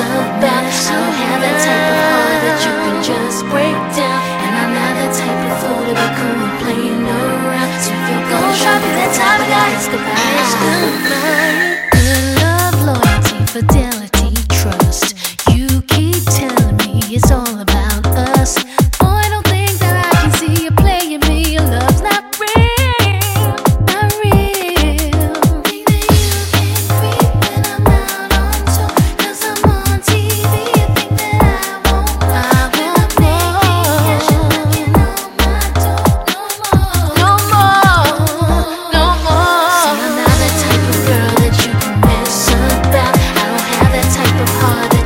about. I don't have that type of heart that you can just break down, and I'm not the type of fool to be cool and playing around. So if you're gonna drop me that time, I gotta ask goodbye. Good love, loyalty, fidelity, trust. You keep telling me it's all about us. Oh, I don't think that I can see you playing me. Your love's not real, not real. Think that you can creep when I'm not on tour, 'cause I'm on TV. You think that I won't lie when I'm making cash and knocking on my door. No more, no more. See, I'm not the type of girl that you can mess about. I don't have that type of heart that